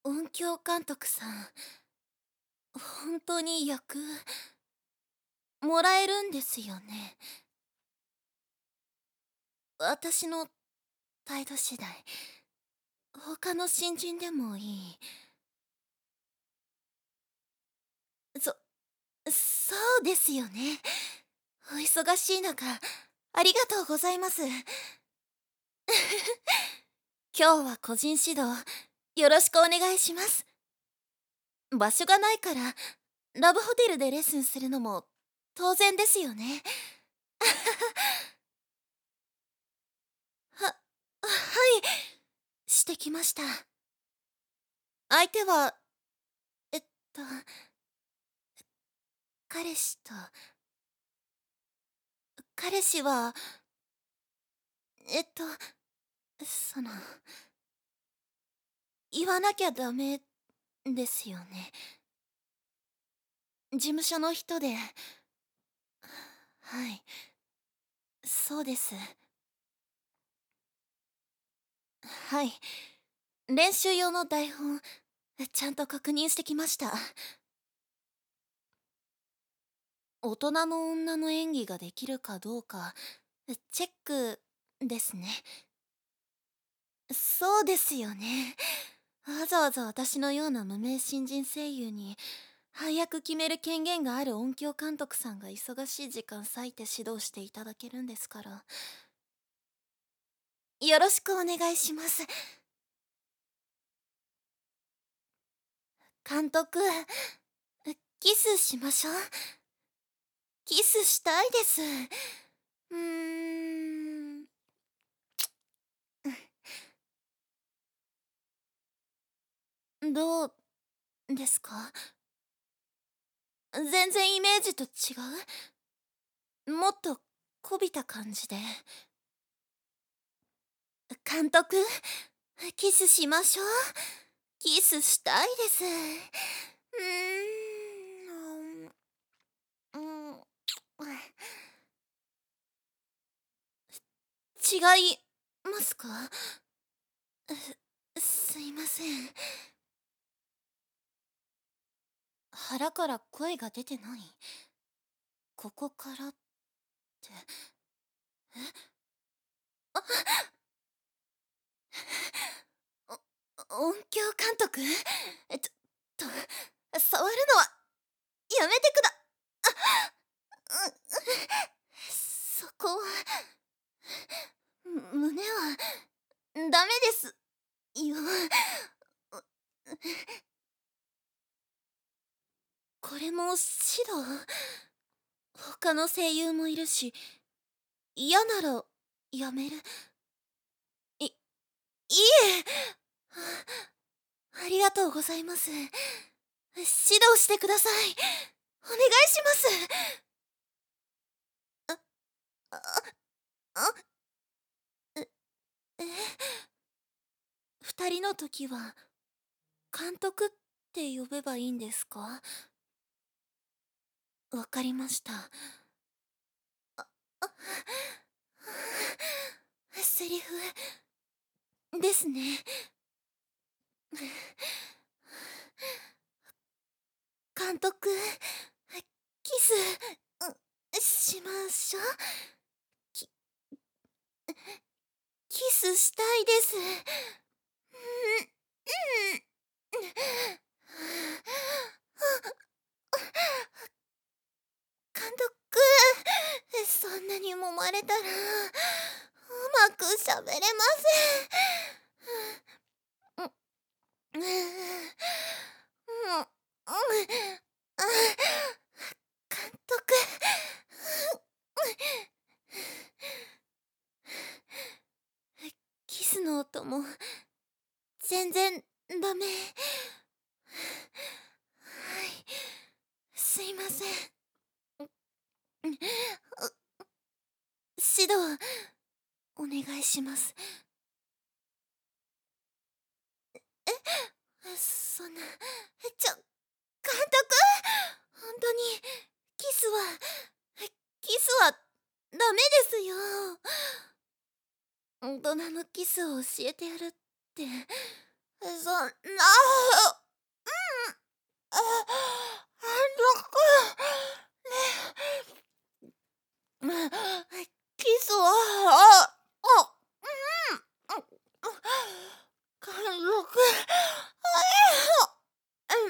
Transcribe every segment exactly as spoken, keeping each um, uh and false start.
音響監督さん、本当に役、もらえるんですよね。私の態度次第、他の新人でもいい。そ、そうですよね。お忙しい中、ありがとうございます。今日は個人指導、よろしくお願いします。場所がないから、ラブホテルでレッスンするのも当然ですよね。は、はい、してきました。相手は、えっと、彼氏と、彼氏は、えっと、その、言わなきゃダメですよね。事務所の人で、はい、そうです。はい、練習用の台本、ちゃんと確認してきました。大人の女の演技ができるかどうか、チェックですね。そうですよね。わざわざ私のような無名新人声優に配役決める権限がある音響監督さんが忙しい時間割いて指導していただけるんですから、よろしくお願いします。監督、キスしましょう。キスしたいです。うーん。どうですか？全然イメージと違う？もっとこびた感じで。監督、キスしましょう。キスしたいです。うーん。うん。違いますか？すいません。腹から声が出てない。ここからって。お音響監督、えっと、と、触るのはやめてくだ。あ、う、そこは、む胸は、ダメですよ。これも指導？他の声優もいるし、嫌ならやめる。い、いえ。ありがとうございます。指導してください。お願いします。あ、あ、あ、え、え、二人の時は、監督って呼べばいいんですか？わかりました。あ、あ、セリフですね。監督、キス、うしましょう。キ、キスしたいです。うん、うん。監督、そんなに揉まれたら、うまく喋れません。うん、うん、うん、監督、キスの音も全然ダメ。はい、すいません。指導お願いします。え、そんな、ちょ、監督、本当にキスは、キスはダメですよ。大人のキスを教えてやるってそんな、あ、あのく、ね、キスは、あ、あ、うん、貫禄、うん、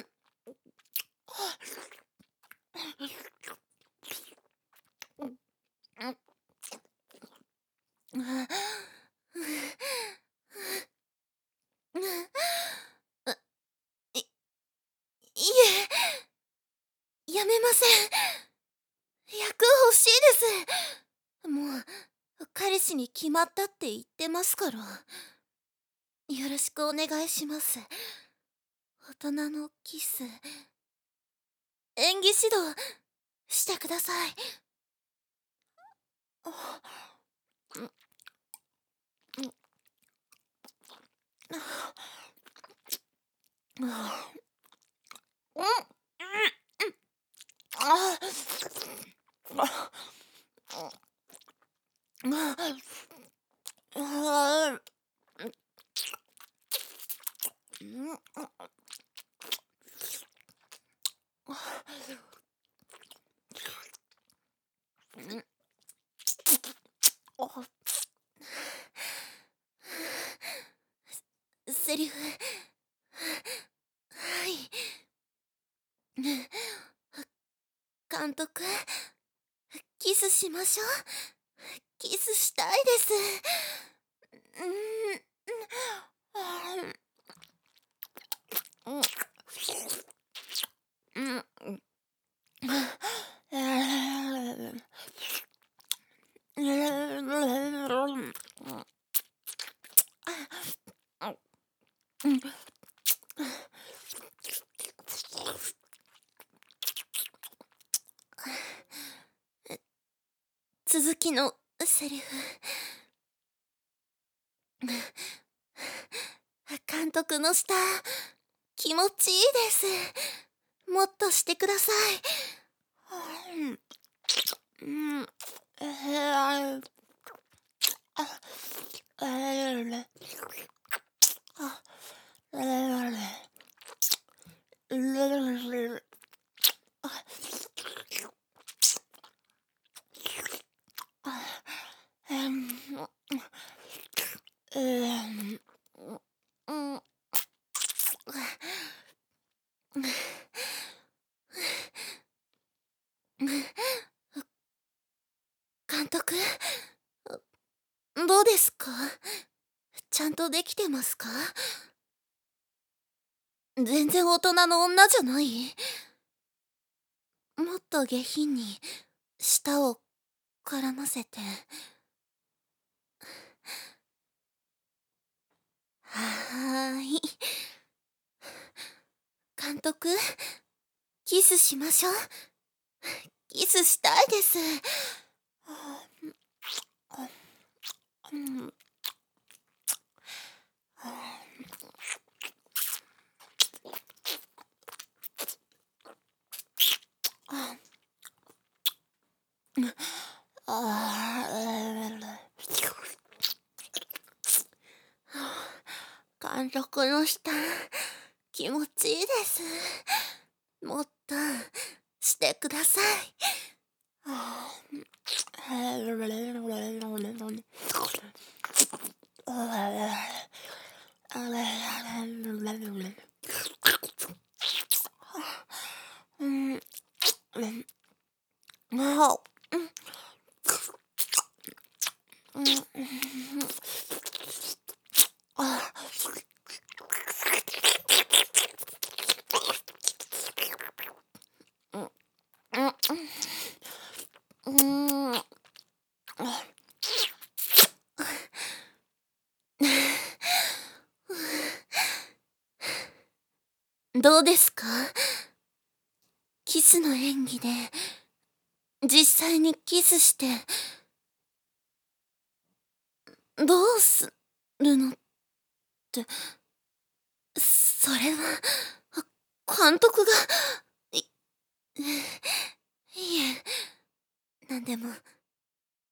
い、いえ、やめません。役欲しいです。もう、彼氏に決まったって言ってますから。よろしくお願いします。大人のキス、演技指導してください。あ、うん、うん、あ、うん、うん、あ、あ、あ、うん、あ、セリフ、はい。監督、キスしましょう。キスしたいです。うん、うん、うん、うん、続きのセリフ、監督の舌、気持ちいいです。もっとしてください。うん、うん、あ、監督、どうですか？ちゃんとできてますか？全然大人の女じゃない？もっと下品に舌を絡ませて。はーい。監督、キスしましょう。キスしたいです。うん、あ、監督の舌、気持ちいいです。もっとしてください。うん、うん、あ、うん、うん、あ、うん、うん、うん、どうですか？キスの演技で実際にキスしてどうするのって、それは監督が、い、いえ、なんでも、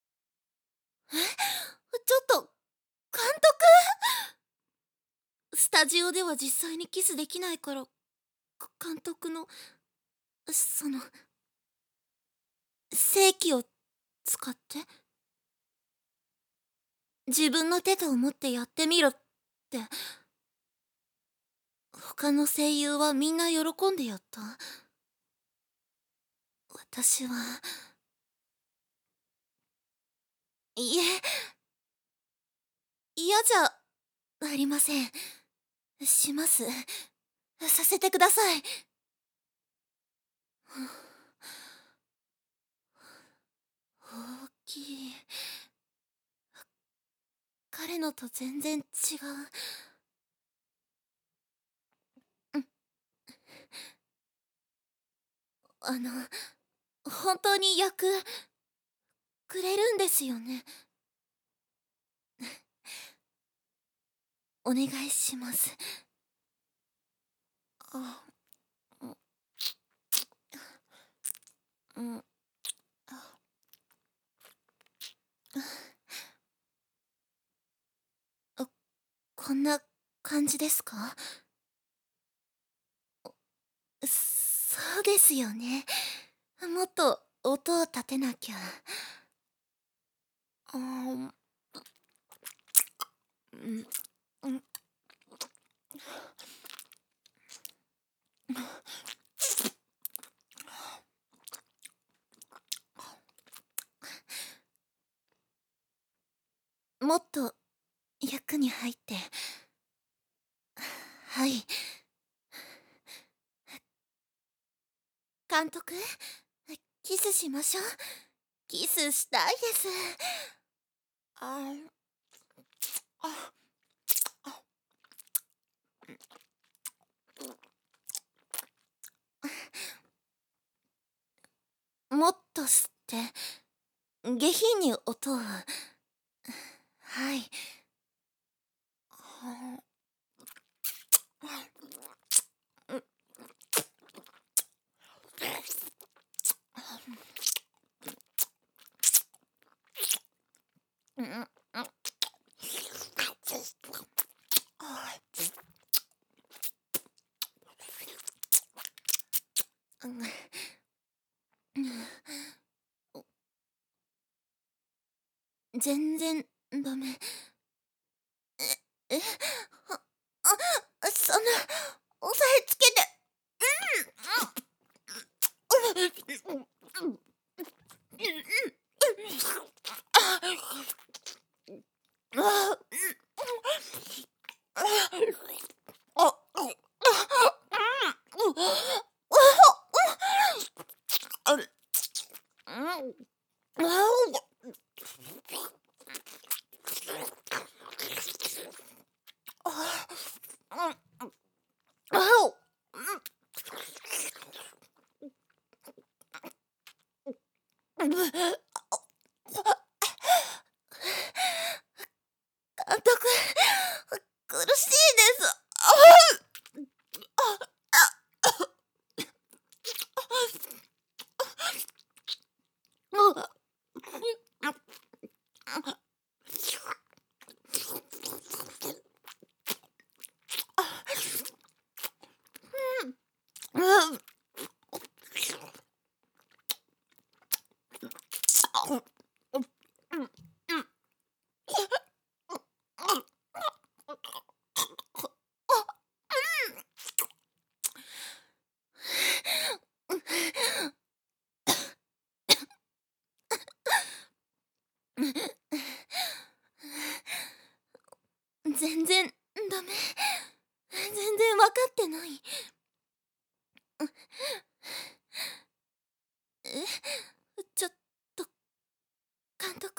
え、ちょっと監督、スタタジオでは実際にキスできないから、か監督のその性器を使って自分の手と思ってやってみろって他の声優はみんな喜んでやった。私は、いえ、嫌じゃありません。します。させてください。大きい。彼のと全然違う。あの、本当に役くれるんですよね。お願いします。あ、うん、あ、あこんな感じですか？そうですよね。もっと音を立てなきゃ。あーうんうんもっと役に入って。はい。監督、キスしましょう。キスしたいです。あああもっと吸って下品に音を。はい。うんうん全然ダメ。え、あ、あ、そんな、押さえつけて。うんうんうんうんああ監督、苦しいです。全然ダメ。全然分かってない。え、ちょっと監督、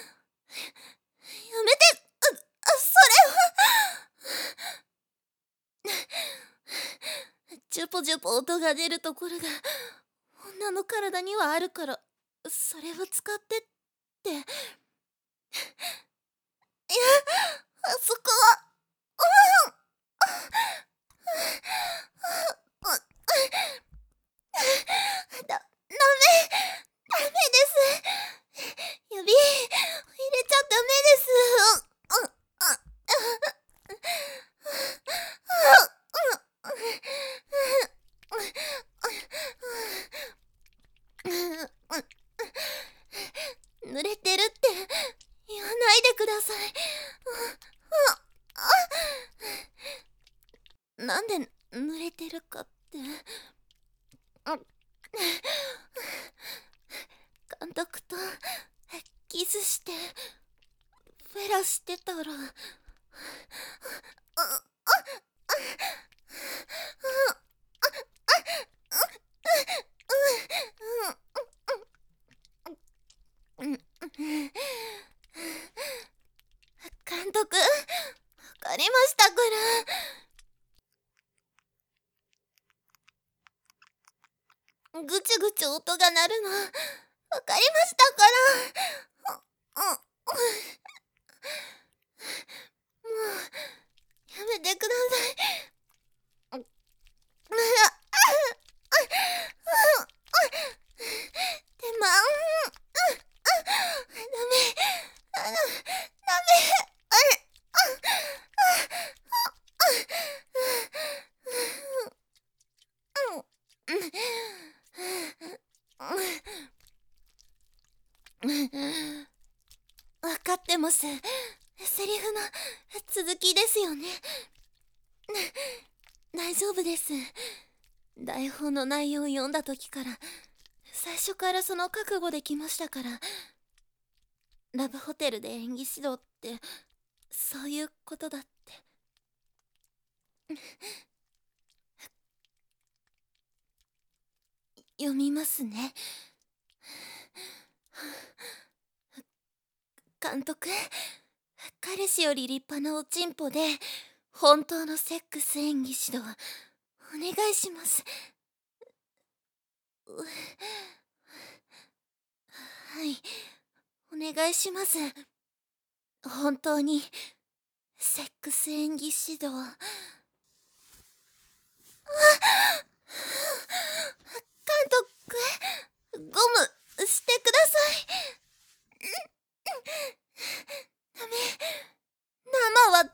やめて。あそれはジュポジュポ音が出るところが女の体にはあるから、それを使ってって。いや、あそこは、うんだ、ダメ、ダメです。指、入れちゃダメです。うん、あ、 なんで濡れてるかって。監督とキスしてフェラしてたら、監督、わかりましたから。ぐちゅぐちゅ音が鳴るのわかりましたから。もうやめてください。でも、ダメ、ダメ。わかってます。セリフの続きですよね。大丈夫です。台本の内容を読んだ時から、最初からその覚悟で来ましたから。ラブホテルで演技指導ってそういうことだって。読みますね。監督、彼氏より立派なおちんぽで本当のセックス演技指導お願いします。はい、お願いします。本当にセックス演技指導。監督、ゴムしてください。ダメ、生はダメ。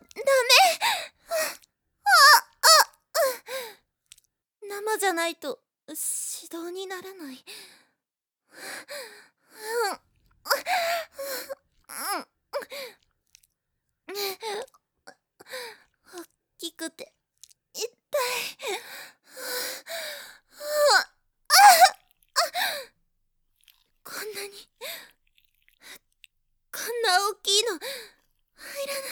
生じゃないと指導にならない。大きくて痛い。こんなにこんな大きいの入らない。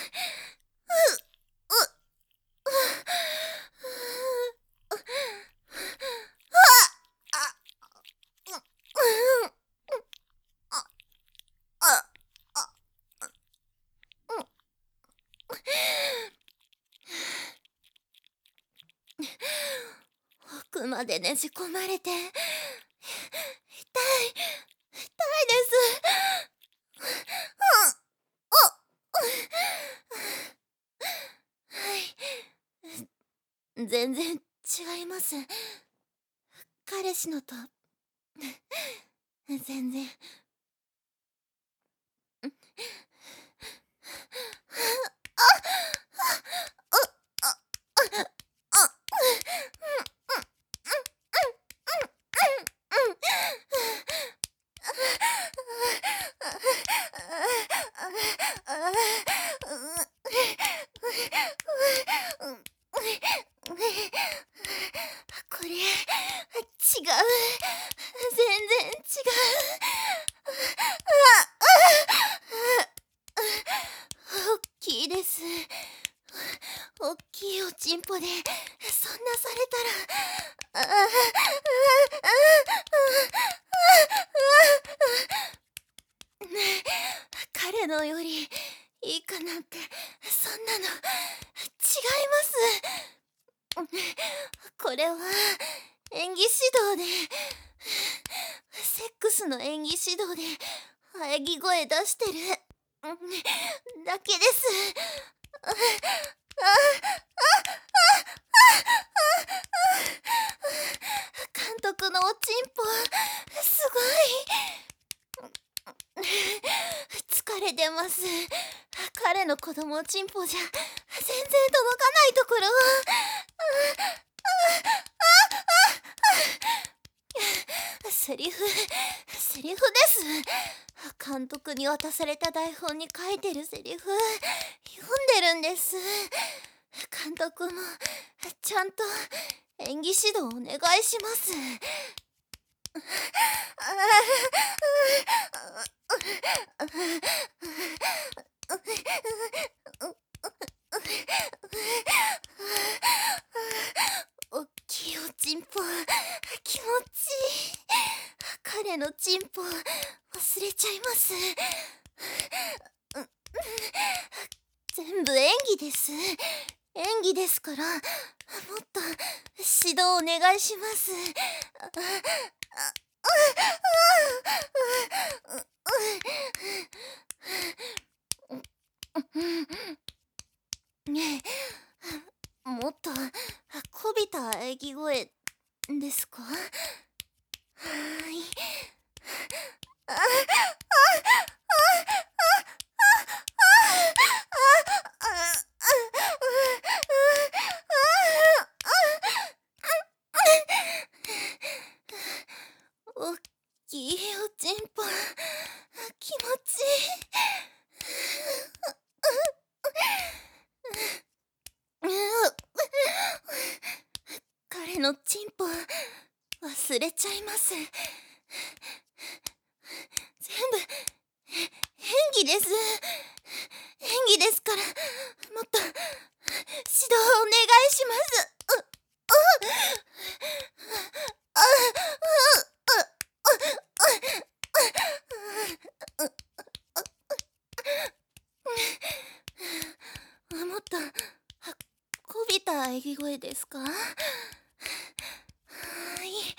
奥までねじ込まれて痛い、痛いです。はい、全然違います。彼氏のと全然。これ違う、全然違う。大きいです。大きいおちんぽでそんなされたら、彼のよりいいかなんて、そんなの違います。これは演技指導で、セックスの演技指導で喘ぎ声出してるだけです。監督のおちんぽすごい疲れてます。彼の子供おちんぽじゃ全然届かないところを。セリフセリフです。監督に渡された台本に書いてるセリフ読んでるんです。監督もちゃんと演技指導お願いします。おっきいおちんぽ気持ちいい。彼のチンポ忘れちゃいます。全部演技です。演技ですから、もっと指導お願いします。ねえ、もっとこびた演技声ですか？はーい。あおっきいおちんぽ気持ちいい。彼のチンポ忘れちゃいます。全部演技です。演技ですから、もっと指導お願いします。もっとこびた演技声ですか？はーい。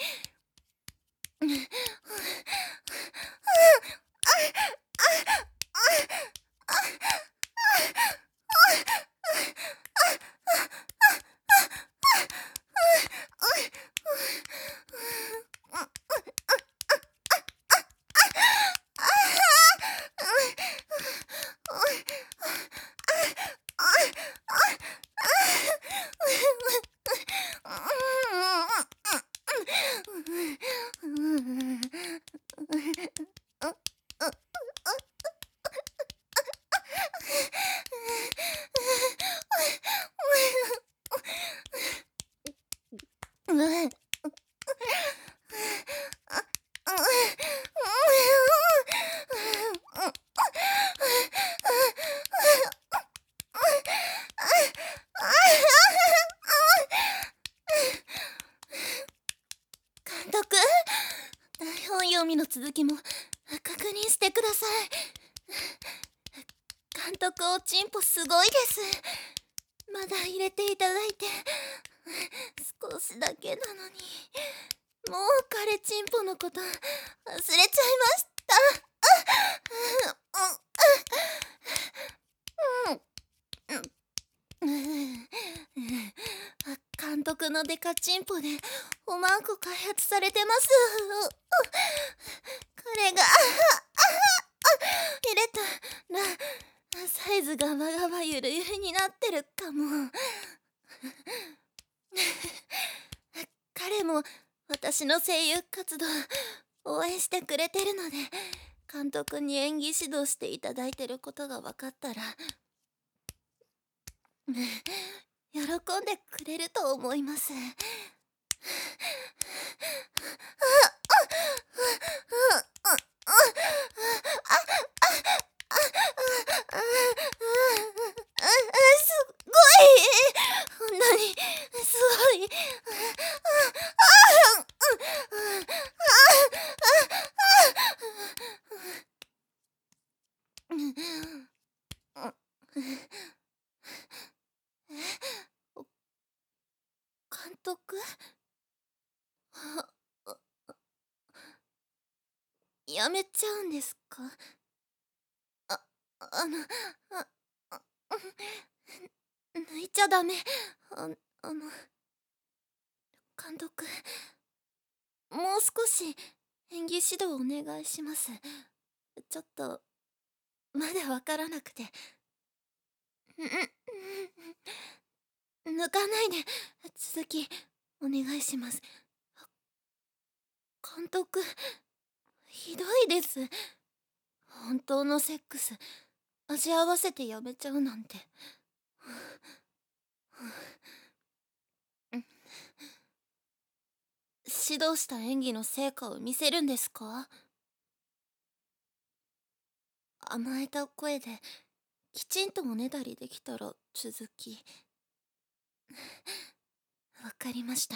監督、台本読みの続きも確認してください。監督おちんぽすごいです。まだ入れていただいて少しだけなのに、もう彼チンポのこと忘れちゃいました。監督のデカチンポでおまんこ開発されてます。彼が入れたらサイズがわがわゆるゆるになってるかも。彼も私の声優活動応援してくれてるので、監督に演技指導していただいてることが分かったら喜んでくれると思います。すごい、本当にすごい。監督？やめちゃうんですか？あ、あの、あ、あ抜いちゃダメ。あ、あの、監督、もう少し演技指導お願いします。ちょっと、まだわからなくて。抜かないで、続き、お願いします。監督、ひどいです。本当のセックス、味合わせてやめちゃうなんて。 指導した演技の成果を見せるんですか？甘えた声できちんとおねだりできたら続き。わかりました。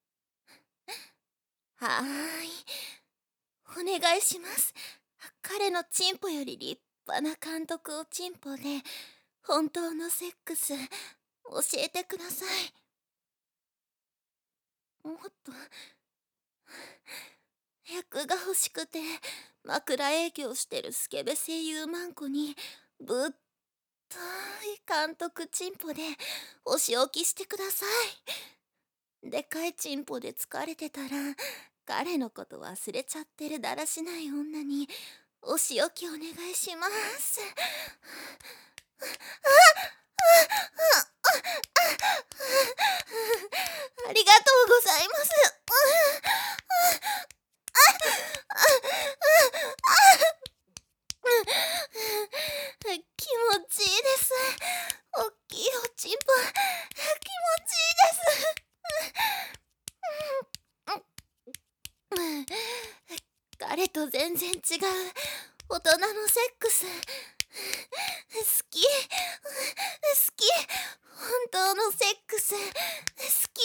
はーい。お願いします。彼のチンポより立派な監督をチンポで、本当のセックス、教えてください。もっと、役が欲しくて、枕営業してるスケベ声優マンコに、ぶっとい監督チンポで、お仕置きしてください。でかいチンポで疲れてたら、彼のこと忘れちゃってるだらしない女に、お仕置きお願いします。ありがとうございます。気持ちいいです。おっきいおちんぽ、気持ちいいです。彼と全然違う大人のセックス、好き、好き、本当のセックス、好き。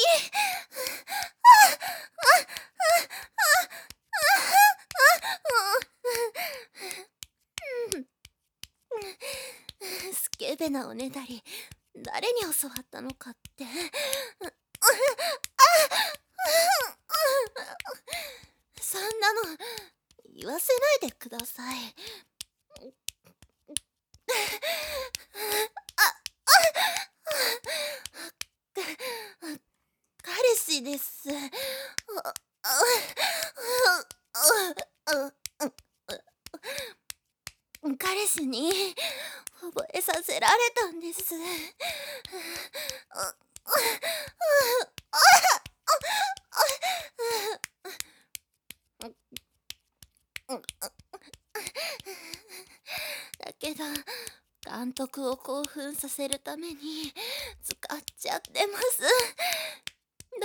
スケベなおねだり、誰に教わったのかって。そんなの言わせないでください。彼氏です。彼氏に覚えさせられたんです。だけど監督を興奮させるために使っちゃってます。だ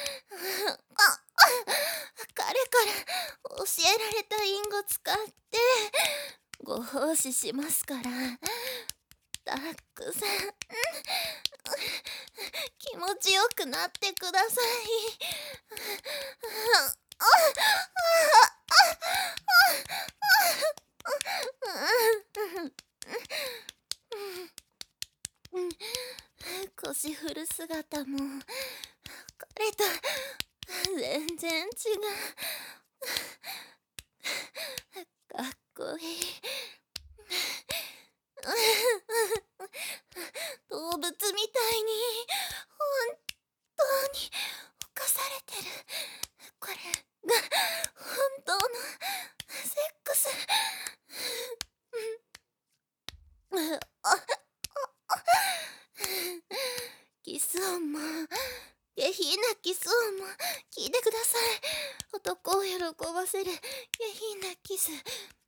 彼から教えられた隠語使ってご奉仕しますから。たくさん気持ちよくなってください。腰振る姿も彼と全然違う。かっこいい。動物みたいに本当に犯されてる。これが本当のセックス。キス音も下品なキス音も聞いてください。男を喜ばせる下品なキス。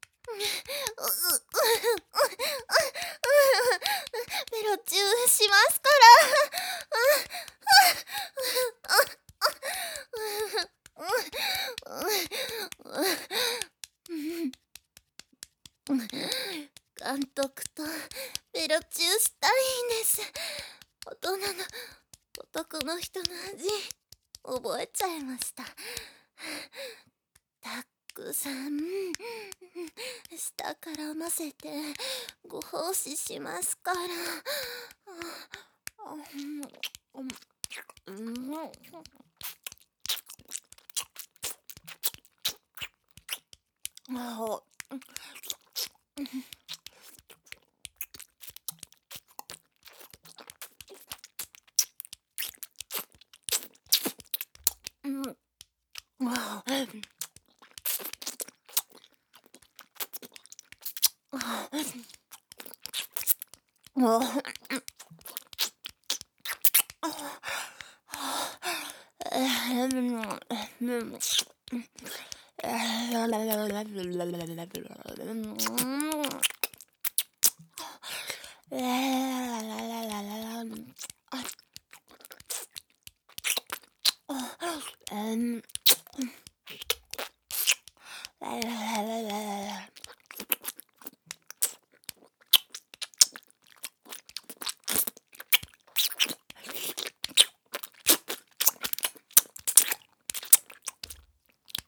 ベロチューしますから。監督とベロチューしたいんです。大人の男の人の味覚えちゃいました。たくさん下からませてご奉仕しますから。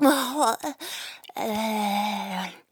ああ、えー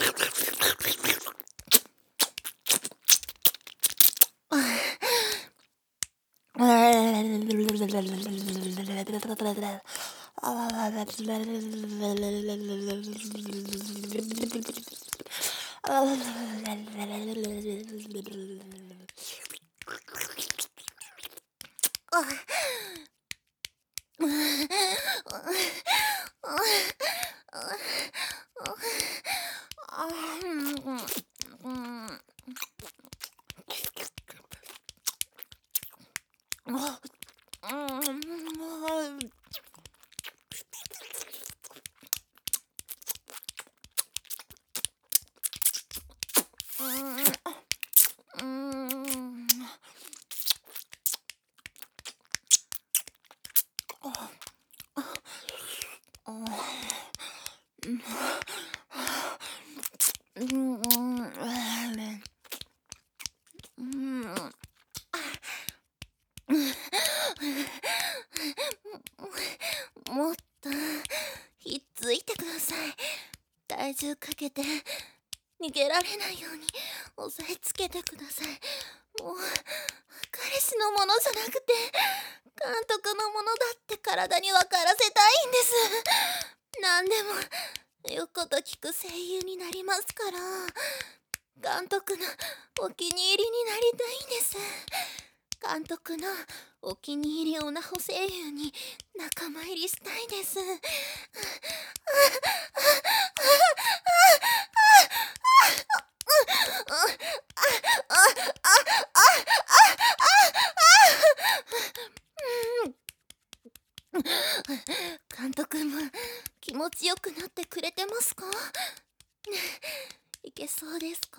もっとひっついてください。体重かけて逃げられないように押さえつけてください。もう彼氏のものじゃなくて監督のものだって体に分からせたいんです。何でも言うこと聞く声優になりますから、監督のお気に入りになりたいんです。監督のお気に入りオナホ声優に仲間入りしたいです。監督も気持ちよくなってくれてますか？いけそうですか？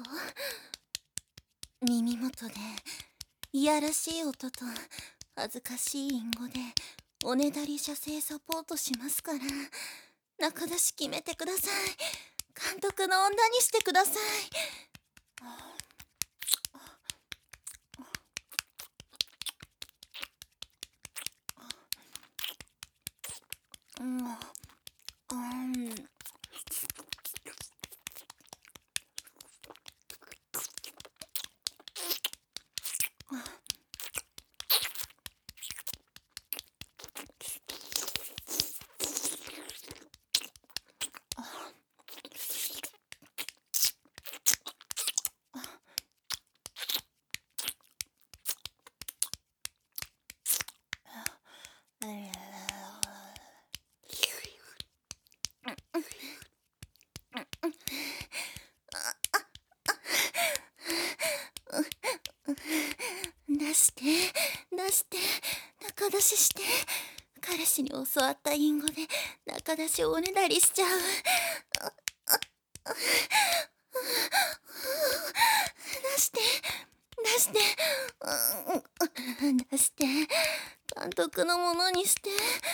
耳元でいやらしい音と恥ずかしい隠語でおねだり射精サポートしますから、中出し決めてください。監督の女にしてください。うん、うん出して出して中出しして、彼氏に教わった隠語で中出しをおねだりしちゃう。出して出して出して監督のものにして。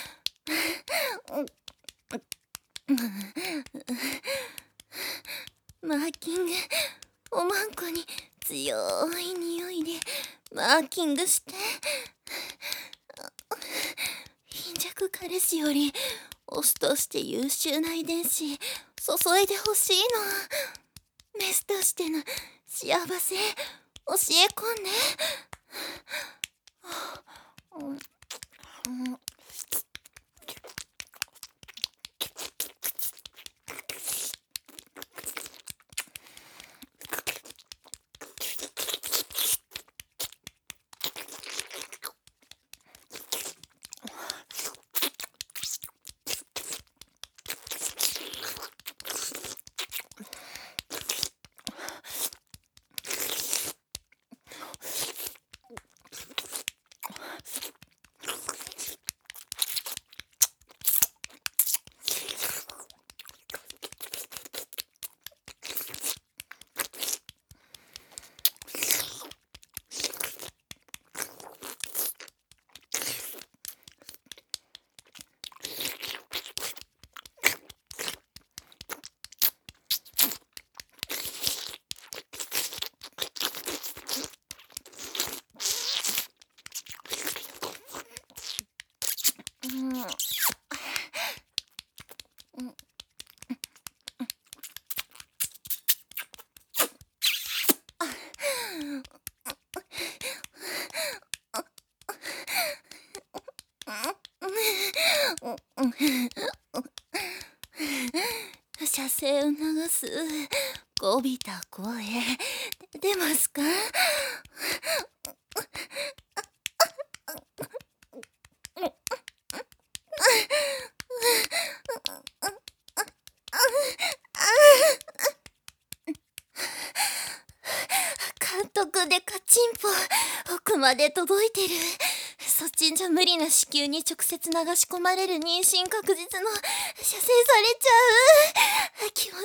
マーキング、おまんこに強い匂いでマーキングして。貧弱彼氏よりオスとして優秀な遺伝子注いでほしいの。メスとしての幸せ教え込んで。うんうん射精を流すこびた声出ますか？監督でカチンポ奥まで届いてる。そっちんじゃ無理な子宮に直接流し込まれる妊娠確実の射精されちゃう。気持ちいい気持ちいい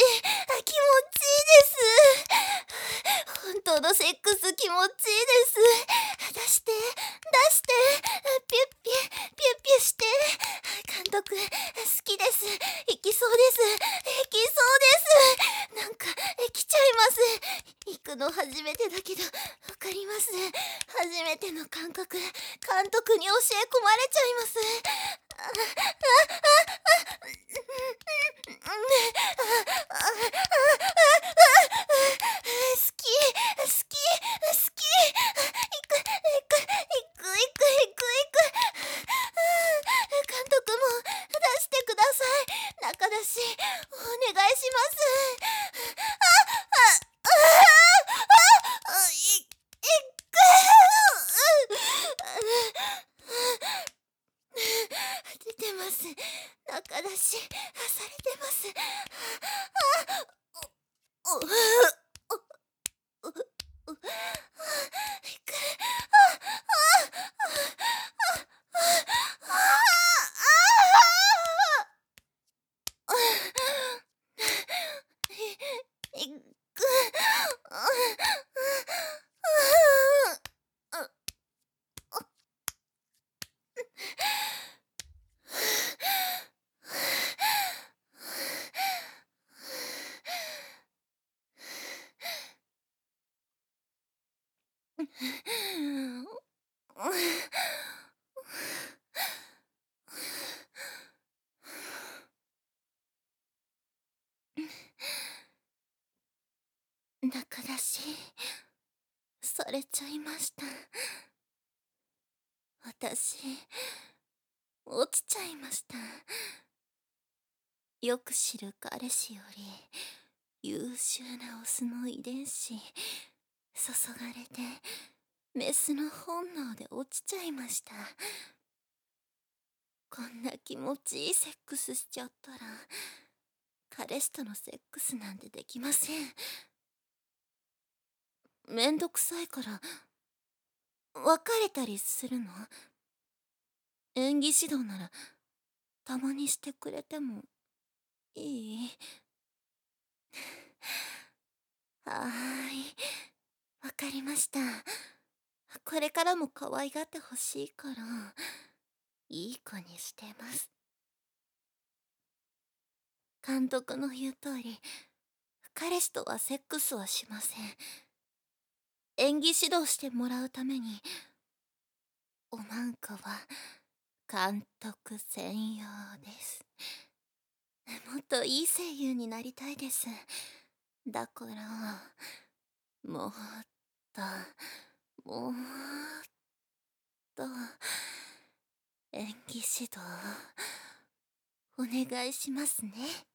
です。本当のセックス気持ちいいです。出して出してピュッピュピュッピュして。監督好きです。行きそうです行きそうです。なんか来ちゃいます。行くの初めてだけどわかります。初めての感覚監督に教え込まれちゃいます。あああ好き好き好き行く行く行く行く行く監督も出してください。中出しお願いします。ああああいいく出てます。中出しされてます。あおおおおいくあああいいく中出しされちゃいました。私落ちちゃいました。よく知る彼氏より優秀なオスの遺伝子注がれてメスの本能で落ちちゃいました。こんな気持ちいいセックスしちゃったら彼氏とのセックスなんてできません。めんどくさいから別れたりするの？演技指導ならたまにしてくれてもいい？はーい、わかりました。これからも可愛がってほしいからいい子にしてます。監督の言う通り彼氏とはセックスはしません。演技指導してもらうためにおまんこは監督専用です。もっといい声優になりたいです。だからもっともっと演技指導お願いしますね。